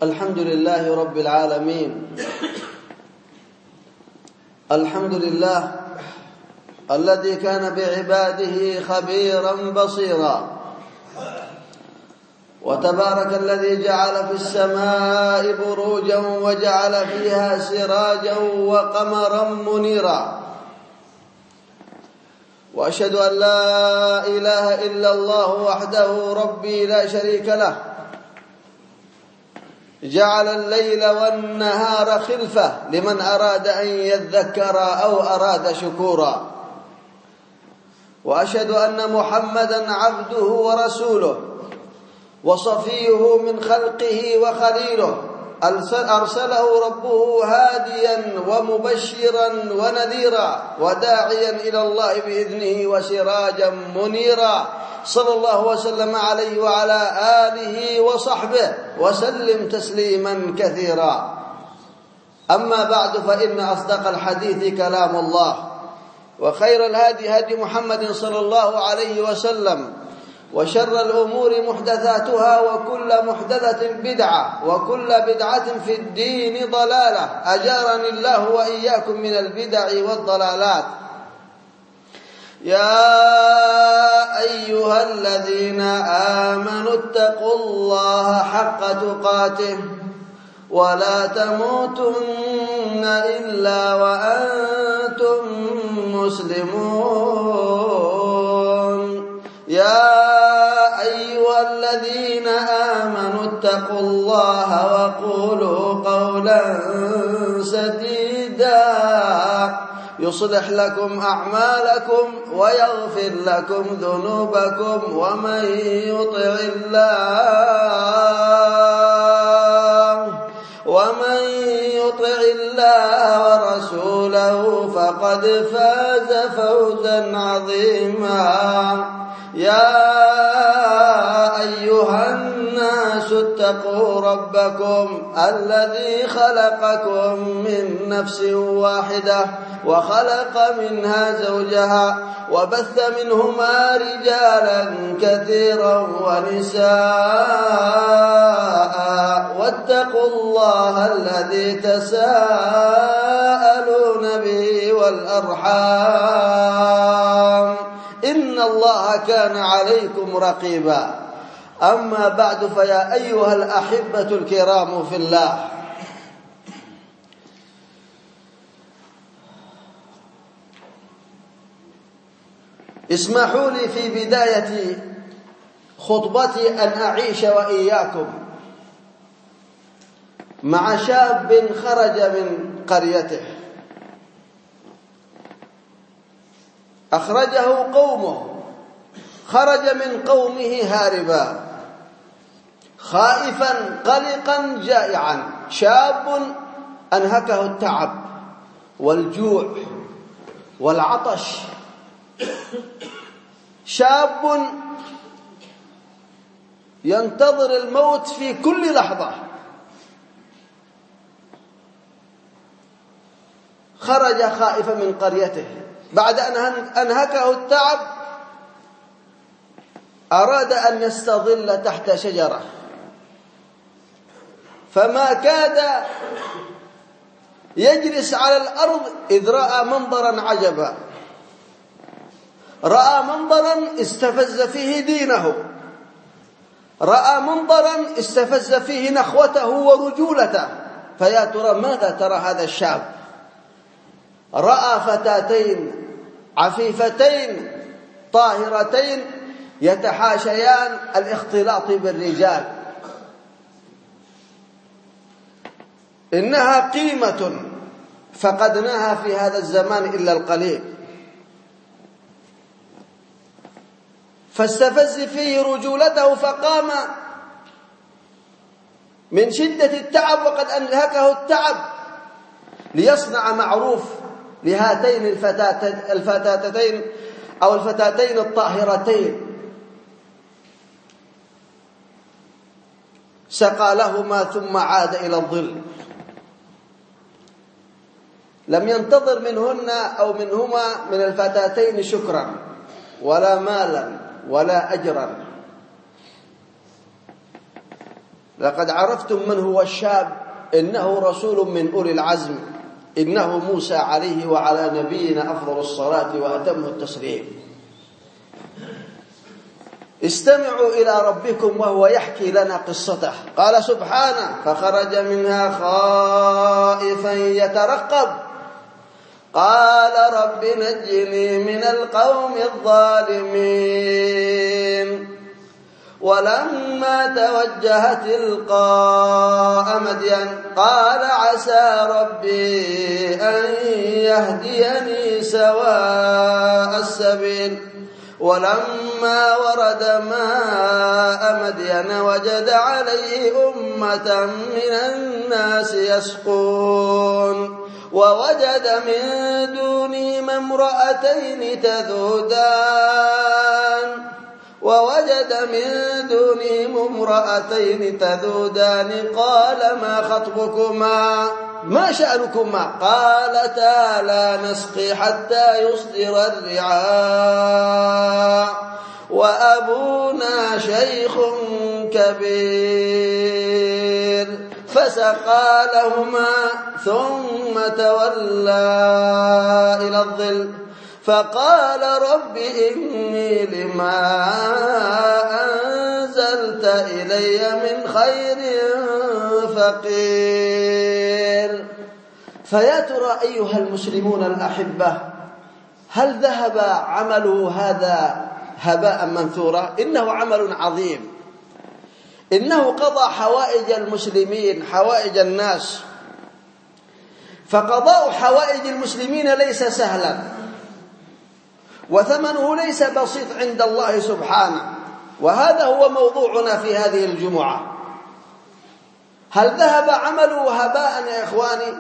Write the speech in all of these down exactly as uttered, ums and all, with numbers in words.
الحمد لله رب العالمين. الحمد لله الذي كان بعباده خبيرا بصيرا، وتبارك الذي جعل في السماء بروجا وجعل فيها سراجا وقمرا منيرا، وأشهد أن لا إله إلا الله وحده ربي لا شريك له، جعل الليل والنهار خلفة لمن أراد أن يذكر أو أراد شكورا، وأشهد أن محمدا عبده ورسوله وصفيه من خلقه وخليله، أرسله ربه هاديا ومبشرا ونذيرا وداعيا إلى الله بإذنه وسراجا منيرا، صلى الله وسلم عليه وعلى آله وصحبه وسلم تسليما كثيرا. أما بعد، فإن أصدق الحديث كلام الله، وخير الهادي هدي محمد صلى الله عليه وسلم، وشر الأمور محدثاتها، وكل محدثة بدعة، وكل بدعة في الدين ضلالة، أجارني الله وإياكم من البدع والضلالات. يا أيها الذين آمنوا اتقوا الله حق تقاته ولا تموتن إلا وأنتم مسلمون. يا أيها الذين آمنوا اتقوا الله وقولوا قولا سديدا يصلح لكم أعمالكم ويغفر لكم ذنوبكم، ومن يطع الله ومن يطع الله ورسوله فقد فاز فوزا عظيما. يا أيها الناس اتقوا ربكم الذي خلقكم من نفس واحدة وخلق منها زوجها وبث منهما رجالا كثيرا ونساء، واتقوا الله الذي تساءلون به والأرحام إن الله كان عليكم رقيبا. أما بعد، فيا أيها الأحبة الكرام في الله، اسمحوا لي في بداية خطبتي أن أعيش وإياكم مع شاب خرج من قريته، أخرجه قومه، خرج من قومه هاربا خائفا قلقا جائعا، شاب أنهكه التعب والجوع والعطش، شاب ينتظر الموت في كل لحظة، خرج خائفا من قريته بعد أن أنهكه التعب، أراد أن يستظل تحت شجرة، فما كاد يجلس على الأرض إذ رأى منظرا عجبا، رأى منظرا استفز فيه دينه، رأى منظرا استفز فيه نخوته ورجولته. فيا ترى ماذا ترى هذا الشاب؟ رأى فتاتين عفيفتين طاهرتين يتحاشيان الاختلاط بالرجال، إنها قيمة فقدناها في هذا الزمان إلا القليل، فاستفز فيه رجولته، فقام من شدة التعب وقد أنهكه التعب ليصنع معروف لهاتين الفتاتين أو الفتاتين الطاهرتين، سقى لهما ثم عاد إلى الظل. لم ينتظر منهن أو منهما من الفتاتين شكرا ولا مالا ولا أجرا، لقد عرفتم من هو الشاب، إنه رسول من أولي العزم، إنه موسى عليه وعلى نبينا أفضل الصلاة وأتم التسليم. استمعوا إلى ربكم وهو يحكي لنا قصته. قال سبحانه: فخرج منها خائفا يترقب قال رب نجني من القوم الظالمين. ولما توجه تلقاء مدين قال عسى ربي أن يهديني سواء السبيل. ولما ورد ماء مدين وجد عليه أمة من الناس يسقون ووجد من دونهم امرأتين تذودان ووجد من دونهم امرأتين تذودان قال ما خطبكما ما شأنكما قالتا لا نسقي حتى يصدر الرعاء وأبونا شيخ كبير فسقى لهما ثم تولى إلى الظل فقال رب إني لما أنزلت إلي من خير فقير. فيا ترى أيها المسلمون الأحبة، هل ذهب عمله هذا هباء منثورا؟ إنه عمل عظيم، إنه قضى حوائج المسلمين، حوائج الناس. فقضاء حوائج المسلمين ليس سهلا، وثمنه ليس بسيط عند الله سبحانه، وهذا هو موضوعنا في هذه الجمعة. هل ذهب عمله هباء يا إخواني؟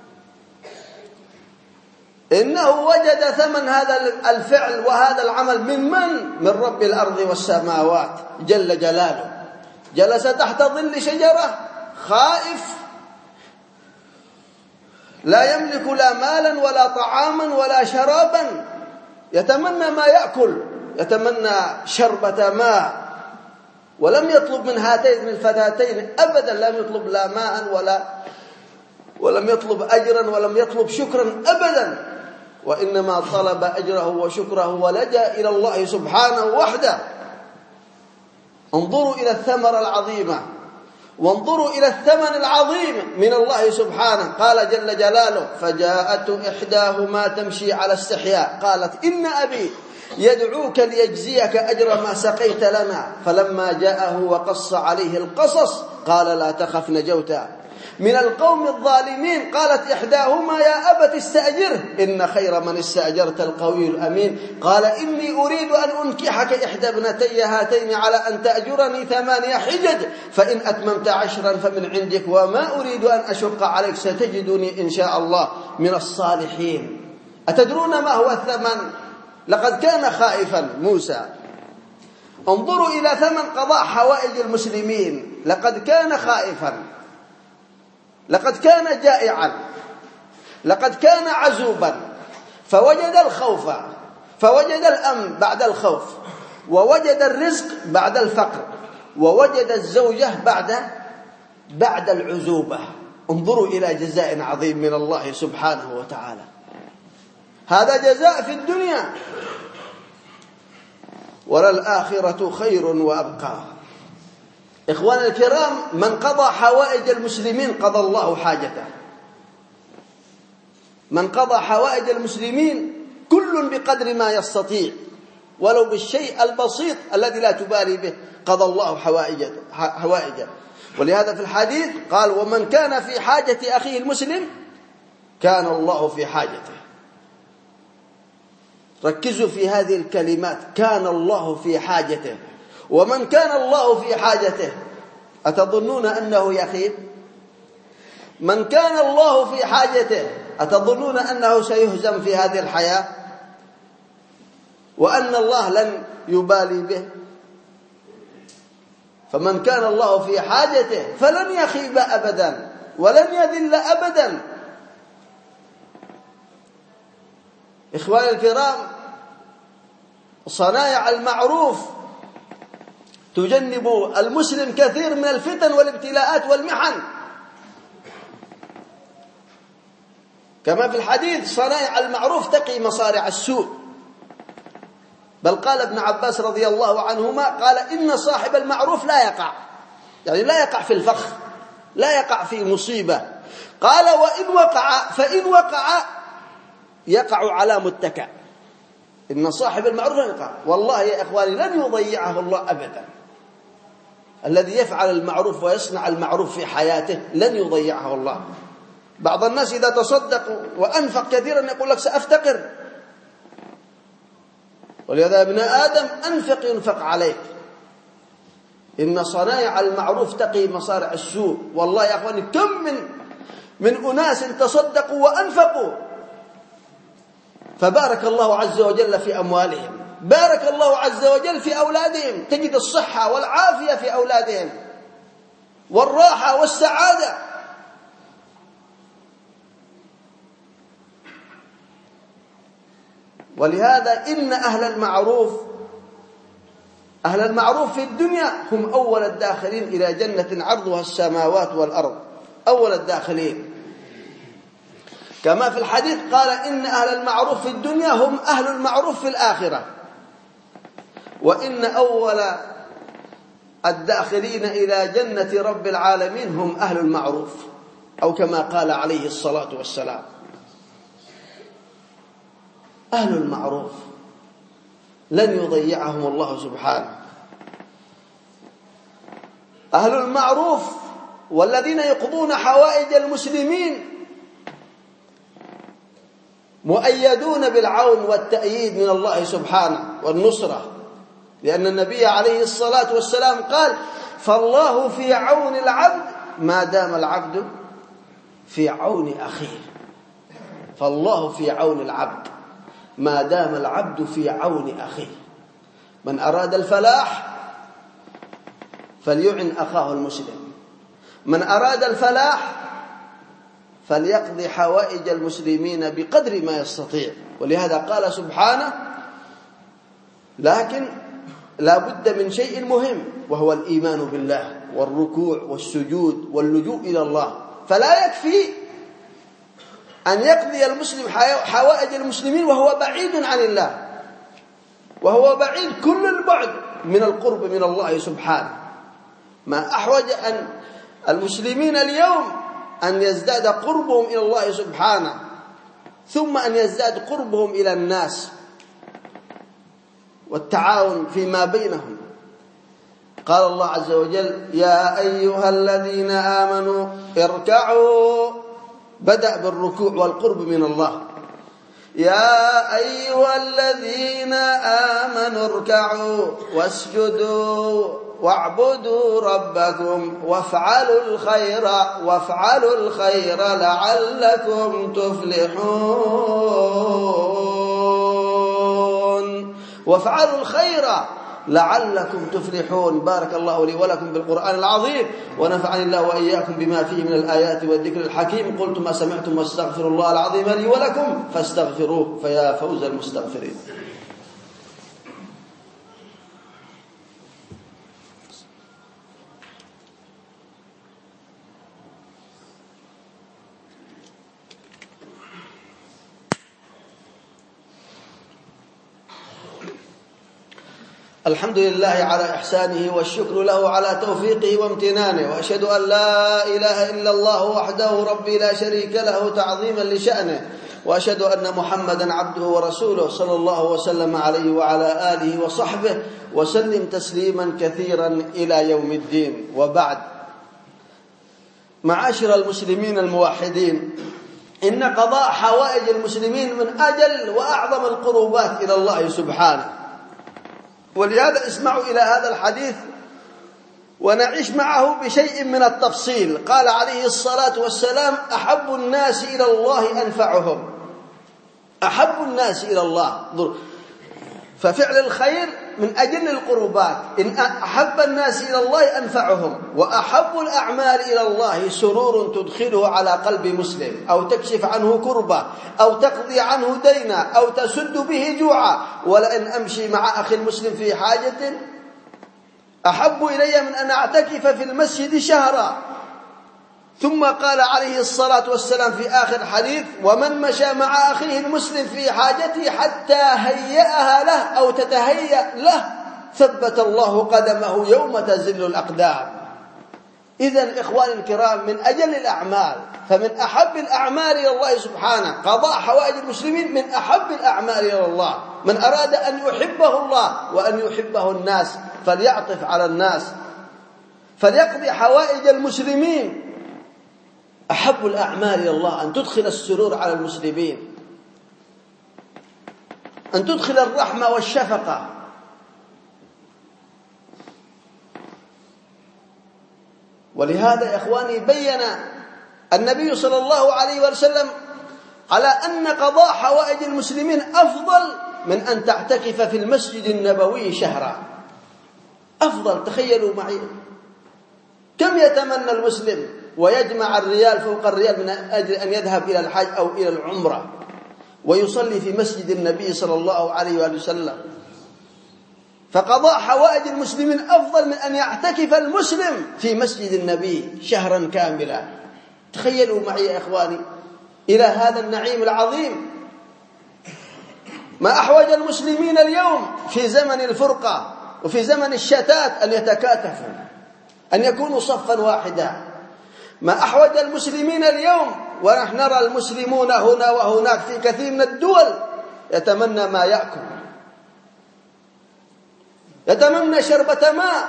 إنه وجد ثمن هذا الفعل وهذا العمل من من؟ من رب الأرض والسماوات جل جلاله. جلس تحت ظل شجرة خائف، لا يملك لا مالا ولا طعاما ولا شرابا، يتمنى ما يأكل، يتمنى شربة ماء، ولم يطلب من هاتين الفتاتين أبدا، لم يطلب لا ماء ولا ولم يطلب أجرا ولم يطلب شكرا أبدا، وإنما طلب أجره وشكره ولجأ إلى الله سبحانه وحده. انظروا إلى الثمرة العظيمة، وانظروا إلى الثمن العظيم من الله سبحانه. قال جل جلاله: فجاءت إحداهما تمشي على استحياء قالت إن أبي يدعوك ليجزيك أجر ما سقيت لنا. فلما جاءه وقص عليه القصص قال لا تخف نجوت من القوم الظالمين. قالت إحداهما يا أبت استأجره إن خير من استأجرت القوي الأمين. قال إني أريد أن أنكحك إحدى ابنتي هاتين على أن تأجرني ثمانية حجج فإن أتممت عشرا فمن عندك وما أريد أن أشق عليك ستجدني إن شاء الله من الصالحين. أتدرون ما هو الثمن؟ لقد كان خائفا موسى. انظروا إلى ثمن قضاء حوائج المسلمين. لقد كان خائفا، لقد كان جائعا، لقد كان عزوبا، فوجد الخوف، فوجد الأمن بعد الخوف، ووجد الرزق بعد الفقر، ووجد الزوجة بعد بعد العزوبة. انظروا إلى جزاء عظيم من الله سبحانه وتعالى. هذا جزاء في الدنيا، وللآخرة خير وأبقى. إخوان الكرام، من قضى حوائج المسلمين قضى الله حاجته. من قضى حوائج المسلمين كل بقدر ما يستطيع، ولو بالشيء البسيط الذي لا تبالي به قضى الله حوائجه حوائجه. ولهذا في الحديث قال: ومن كان في حاجة أخيه المسلم كان الله في حاجته. ركزوا في هذه الكلمات: كان الله في حاجته. ومن كان الله في حاجته أتظنون أنه يخيب؟ من كان الله في حاجته أتظنون أنه سيهزم في هذه الحياة وأن الله لن يبالي به؟ فمن كان الله في حاجته فلن يخيب أبدا ولن يذل أبدا. إخواني الكرام، صنايع المعروف تجنب المسلم كثير من الفتن والابتلاءات والمحن. كما في الحديث: صنائع المعروف تقي مصارع السوء. بل قال ابن عباس رضي الله عنهما قال: إن صاحب المعروف لا يقع، يعني لا يقع في الفخ، لا يقع في مصيبة. قال: وإن وقع فإن وقع يقع على متكأ. إن صاحب المعروف لا يقع. والله يا إخواني لن يضيعه الله أبدا. الذي يفعل المعروف ويصنع المعروف في حياته لن يضيعه الله. بعض الناس إذا تصدق وأنفق كثيرا يقول لك: سأفتقر. ولهذا يا ابن آدم أنفق ينفق عليك. إن صنائع المعروف تقي مصارع السوء. والله يا أخواني كم من من أناس تصدقوا وأنفقوا فبارك الله عز وجل في أموالهم، بارك الله عز وجل في أولادهم، تجد الصحة والعافية في أولادهم والراحة والسعادة. ولهذا إن أهل المعروف أهل المعروف في الدنيا هم أول الداخلين إلى جنة عرضها السماوات والأرض، أول الداخلين. كما في الحديث قال: إن أهل المعروف في الدنيا هم أهل المعروف في الآخرة، وإن أول الداخلين إلى جنة رب العالمين هم أهل المعروف، أو كما قال عليه الصلاة والسلام. أهل المعروف لن يضيعهم الله سبحانه. أهل المعروف والذين يقضون حوائج المسلمين مؤيدون بالعون والتأييد من الله سبحانه والنصرة، لأن النبي عليه الصلاة والسلام قال: فالله في عون العبد ما دام العبد في عون أخيه. فالله في عون العبد ما دام العبد في عون أخيه. من أراد الفلاح فليعن أخاه المسلم، من أراد الفلاح فليقضي حوائج المسلمين بقدر ما يستطيع. ولهذا قال سبحانه: لكن لا بد من شيء مهم، وهو الإيمان بالله والركوع والسجود واللجوء إلى الله. فلا يكفي أن يقضي المسلم حوائج المسلمين وهو بعيد عن الله، وهو بعيد كل البعد من القرب من الله سبحانه. ما أحوج أن المسلمين اليوم أن يزداد قربهم إلى الله سبحانه، ثم أن يزداد قربهم إلى الناس والتعاون فيما بينهم. قال الله عز وجل: يا أيها الذين آمنوا اركعوا. بدأ بالركوع والقرب من الله. يا أيها الذين آمنوا اركعوا واسجدوا واعبدوا ربكم وافعلوا الخير وافعلوا الخير لعلكم تفلحون. وافعلوا الخير لعلكم تفلحون. بارك الله لي ولكم بالقرآن العظيم، ونفعني الله وإياكم بما فيه من الآيات والذكر الحكيم. قلت ما سمعتم واستغفر الله العظيم لي ولكم فاستغفروه فيا فوز المستغفرين. الحمد لله على إحسانه والشكر له على توفيقه وامتنانه، وأشهد أن لا إله إلا الله وحده ربي لا شريك له تعظيما لشأنه، وأشهد أن محمدا عبده ورسوله صلى الله وسلم عليه وعلى آله وصحبه وسلم تسليما كثيرا إلى يوم الدين. وبعد، معاشر المسلمين الموحدين، إن قضاء حوائج المسلمين من أجل وأعظم القربات إلى الله سبحانه. ولهذا اسمعوا إلى هذا الحديث ونعيش معه بشيء من التفصيل. قال عليه الصلاة والسلام: أحب الناس إلى الله أنفعهم. أحب الناس إلى الله، ففعل الخير من أجل القربات. إن أحب الناس إلى الله أنفعهم. وأحب الأعمال إلى الله سرور تدخله على قلب مسلم، أو تكشف عنه كربة، أو تقضي عنه دينا، أو تسد به جوعا. ولئن أمشي مع أخي المسلم في حاجة أحب إلي من أن أعتكف في المسجد شهرا. ثم قال عليه الصلاة والسلام في آخر الحديث: ومن مشى مع أخيه المسلم في حاجته حتى هيئها له أو تتهيأ له ثبت الله قدمه يوم تزل الأقدام. إذن إخواني الكرام، من أجل الأعمال، فمن أحب الأعمال إلى الله سبحانه قضاء حوائج المسلمين، من أحب الأعمال إلى الله. من أراد أن يحبه الله وأن يحبه الناس فليعطف على الناس، فليقضي حوائج المسلمين. أحب الأعمال إلى الله أن تدخل السرور على المسلمين، أن تدخل الرحمة والشفقة. ولهذا يا إخواني بين النبي صلى الله عليه وسلم على أن قضاء حوائج المسلمين أفضل من أن تعتكف في المسجد النبوي شهرا. أفضل. تخيلوا معي كم يتمنى المسلم ويجمع الريال فوق الريال من أجل أن يذهب إلى الحج أو إلى العمرة ويصلي في مسجد النبي صلى الله عليه وآله وسلم. فقضاء حوائج المسلمين أفضل من أن يعتكف المسلم في مسجد النبي شهرا كاملا. تخيلوا معي يا إخواني إلى هذا النعيم العظيم. ما أحوج المسلمين اليوم في زمن الفرقة وفي زمن الشتات أن يتكاتفوا، أن يكونوا صفا واحدا. ما أحوج المسلمين اليوم، ونحن نرى المسلمون هنا وهناك في كثير من الدول يتمنى ما يأكل، يتمنى شربة ماء،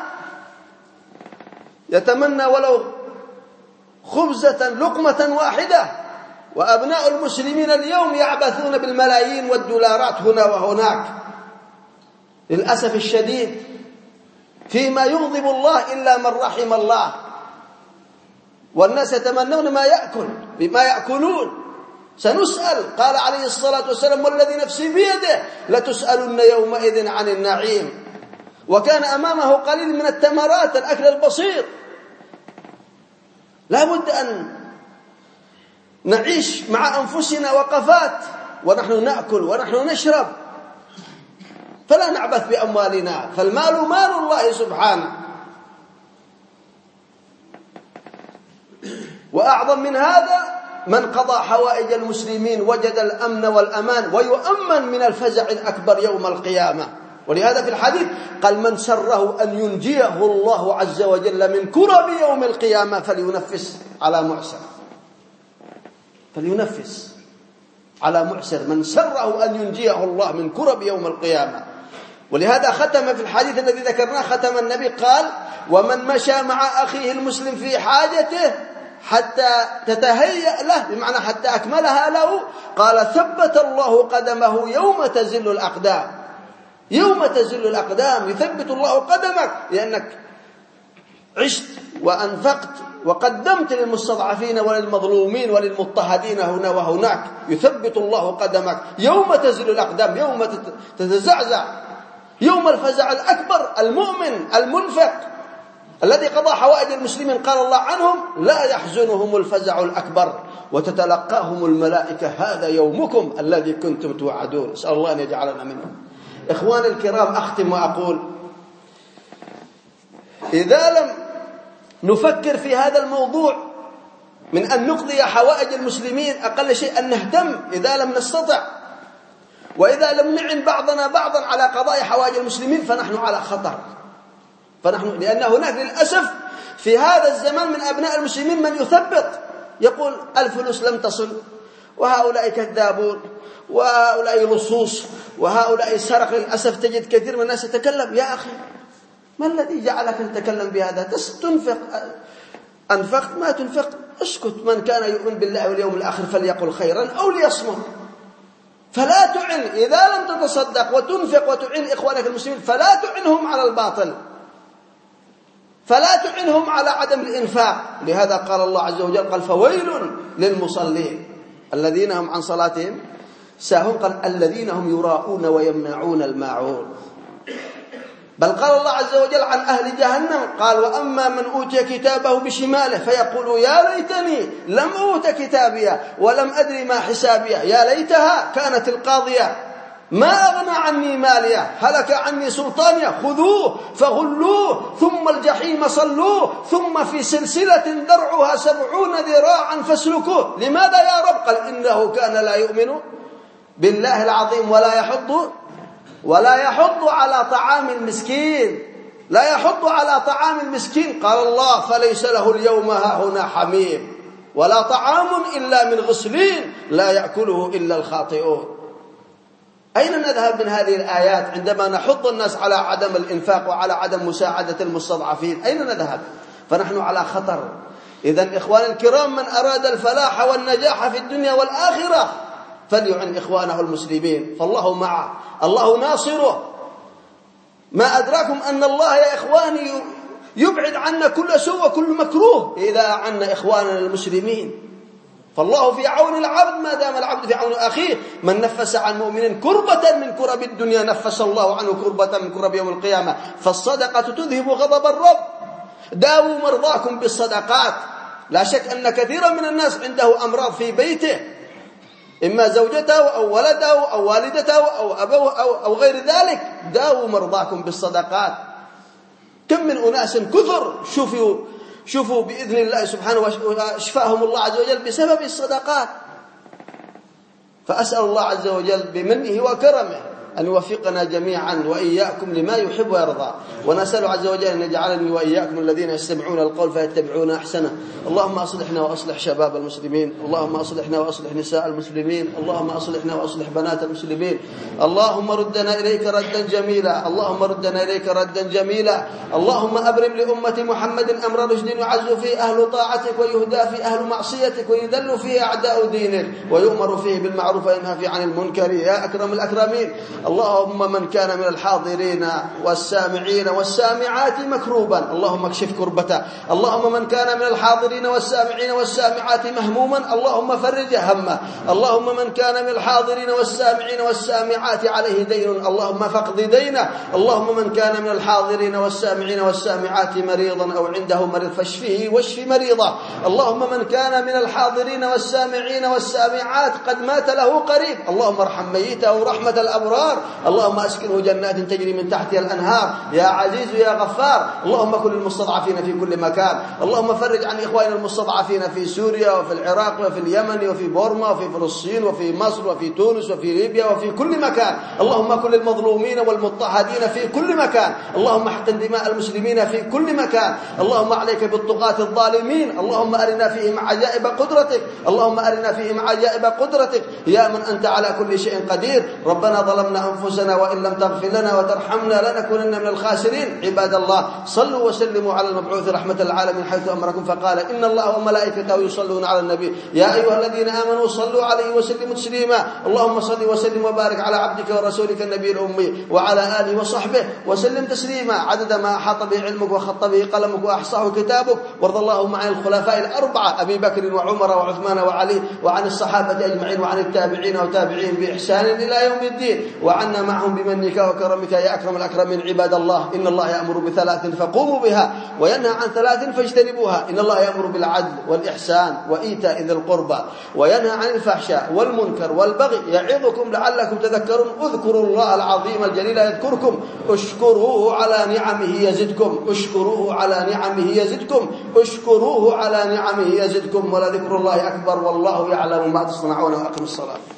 يتمنى ولو خبزة لقمة واحدة. وأبناء المسلمين اليوم يعبثون بالملايين والدولارات هنا وهناك للأسف الشديد، فيما يغضب الله إلا من رحم الله. والناس يتمنون ما يأكل بما يأكلون. سنسأل، قال عليه الصلاة والسلام: والذي نفسي بيده لتسألن يومئذ عن النعيم. وكان أمامه قليل من التمرات، الأكل البسيط. لا بد أن نعيش مع أنفسنا وقفات ونحن نأكل ونحن نشرب، فلا نعبث بأموالنا، فالمال مال الله سبحانه. وأعظم من هذا من قضى حوائج المسلمين وجد الأمن والأمان ويؤمن من الفزع الأكبر يوم القيامة. ولهذا في الحديث قال: من سره أن ينجيه الله عز وجل من كرب يوم القيامة فلينفس على معسر. فلينفس على معسر. من سره أن ينجيه الله من كرب يوم القيامة. ولهذا ختم في الحديث الذي ذكرناه، ختم النبي قال: ومن مشى مع أخيه المسلم في حاجته حتى تتهيأ له، بمعنى حتى أكملها له، قال: ثبت الله قدمه يوم تزل الأقدام. يوم تزل الأقدام يثبت الله قدمك، لأنك عشت وأنفقت وقدمت للمستضعفين وللمظلومين وللمضطهدين هنا وهناك. يثبت الله قدمك يوم تزل الأقدام، يوم تتزعزع، يوم الفزع الأكبر. المؤمن المنفق الذي قضى حوائج المسلمين قال الله عنهم: لا يحزنهم الفزع الأكبر وتتلقاهم الملائكة: هذا يومكم الذي كنتم توعدون. نسأل الله أن يجعلنا منهم. إخواني الكرام، أختم وأقول: إذا لم نفكر في هذا الموضوع من أن نقضي حوائج المسلمين، أقل شيء أن نهتم إذا لم نستطع، وإذا لم نعن بعضنا بعضا على قضاء حوائج المسلمين فنحن على خطر. فنحن لأن هناك للأسف في هذا الزمان من أبناء المسلمين من يثبط، يقول: الفلوس لم تصل، وهؤلاء كذابون، وهؤلاء لصوص، وهؤلاء سرق. للأسف تجد كثير من الناس يتكلم. يا أخي، ما الذي جعلك تتكلم بهذا؟ تنفق، أنفقت ما تنفق، اسكت. من كان يؤمن بالله واليوم الآخر فليقل خيرا أو ليصمت. فلا تعن إذا لم تتصدق وتنفق وتعين إخوانك المسلمين، فلا تعنهم على الباطل، فلا تعنهم على عدم الإنفاق. لهذا قال الله عز وجل: قال: فويل للمصلين الذين هم عن صلاتهم ساهون. قال: الذين هم يراءون ويمنعون الماعون. بل قال الله عز وجل عن أهل جهنم، قال: وأما من أوتي كتابه بشماله فيقول: يا ليتني لم أوت كتابيا ولم أدري ما حسابيا، يا ليتها كانت القاضية ما أغنى عني ماليه هلك عني سلطانيه خذوه فغلوه ثم الجحيم صلوه ثم في سلسلة درعها سبعون ذراعا فاسلكوه. لماذا يا رب؟ قال إنه كان لا يؤمن بالله العظيم ولا يحض ولا يحض على طعام المسكين، لا يحض على طعام المسكين. قال الله فليس له اليوم هاهنا حميم ولا طعام إلا من غسلين لا يأكله إلا الخاطئون. أين نذهب من هذه الآيات عندما نحض الناس على عدم الإنفاق وعلى عدم مساعدة المستضعفين؟ أين نذهب؟ فنحن على خطر. إذن إخوان الكرام، من أراد الفلاح والنجاح في الدنيا والآخرة فليعن إخوانه المسلمين، فالله معه، الله ناصره. ما أدراكم أن الله يا إخواني يبعد عنا كل سوء وكل مكروه إذا عنا إخواننا المسلمين. فالله في عون العبد ما دام العبد في عون أخيه. من نفس عن مؤمن كربة من كرب الدنيا نفس الله عنه كربة من كرب يوم القيامة. فالصدقة تذهب غضب الرب. داووا مرضاكم بالصدقات. لا شك أن كثيرا من الناس عنده أمراض في بيته، إما زوجته أو ولده أو والدته أو أبوه أو, أو غير ذلك. داووا مرضاكم بالصدقات. كم من أناس كثر شوفوا شوفوا بإذن الله سبحانه وشفاهم الله عز وجل بسبب الصدقات. فأسأل الله عز وجل بمنه وكرمه أن يوفقنا جميعا وإياكم لما يحب ويرضى، ونسأل عز وجل أن يجعلني وإياكم الذين يستمعون القول فيتبعون أحسنه. اللهم أصلحنا وأصلح شباب المسلمين، اللهم أصلحنا وأصلح نساء المسلمين، اللهم أصلحنا وأصلح بنات المسلمين. اللهم ردنا إليك ردا جميلا، اللهم ردنا إليك ردا جميلا. اللهم أبرم لأمة محمد أمر رشد يعز فيه أهل طاعتك ويهدى فيه أهل معصيتك ويذل فيه أعداء دينك ويؤمر فيه بالمعروف وينهى فيه عن المنكر يا أكرم الأكرمين. اللهم من كان من الحاضرين والسامعين والسامعات مكروبا اللهم اكشف كربته. اللهم من كان من الحاضرين والسامعين والسامعات مهموما اللهم فرج همه. اللهم من كان من الحاضرين والسامعين والسامعات عليه دين اللهم فاقض دينه. اللهم من كان من الحاضرين والسامعين والسامعات مريضا أو عنده مريض فاشفه واشف مريضه. اللهم من كان من الحاضرين والسامعين والسامعات قد مات له قريب اللهم ارحم ميته رحمة الأبرار. اللهم أسكنه جنات تجري من تحتها الأنهار يا عزيز يا غفار. اللهم كن المستضعفين في كل مكان. اللهم فرج عن إخواننا المستضعفين في سوريا وفي العراق وفي اليمن وفي بورما وفي فلسطين وفي مصر وفي تونس وفي ليبيا وفي كل مكان. اللهم كن المظلومين والمضطهدين في كل مكان. اللهم احقن دماء المسلمين في كل مكان. اللهم عليك بالطغاة الظالمين. اللهم أرنا فيهم عجائب قدرتك. اللهم أرنا فيهم عجائب قدرتك يا من أنت على كل شيء قدير. ربنا ظلمنا أنفسنا وإن لم تغفر لنا وترحمنا لنكونن من الخاسرين. عباد الله صلوا وسلموا على المبعوث رحمة العالمين حيث أمركم فقال إن الله وملائكته يصلون على النبي يا أيها الذين آمنوا صلوا عليه وسلموا تسليما. اللهم صل وسلم وبارك على عبدك ورسولك النبي الأمي وعلى آله وصحبه وسلم تسليما عدد ما أحاط به علمك وخط به قلمك وأحصاه كتابك. وارض اللهم عن الخلفاء الأربعة أبي بكر وعمر وعثمان وعلي وعن الصحابة أجمعين وعن التابعين وتابعين بإحسان إلى يوم الدين وعنا معهم بمنك وكرمك يا أكرم الأكرمين. عباد الله إن الله يأمر بثلاث فقوموا بها وينهى عن ثلاث فاجتنبوها. إن الله يأمر بالعدل والإحسان وإيتاء ذي القربى وينهى عن الفحشاء والمنكر والبغي يعظكم لعلكم تذكرون. اذكروا الله العظيم الجليل يذكركم اشكروه على نعمه يزدكم اشكروه على نعمه يزدكم اشكروه على نعمه يزدكم ولذكر الله أكبر والله يعلم ما تصنعون. وأقم الصلاة.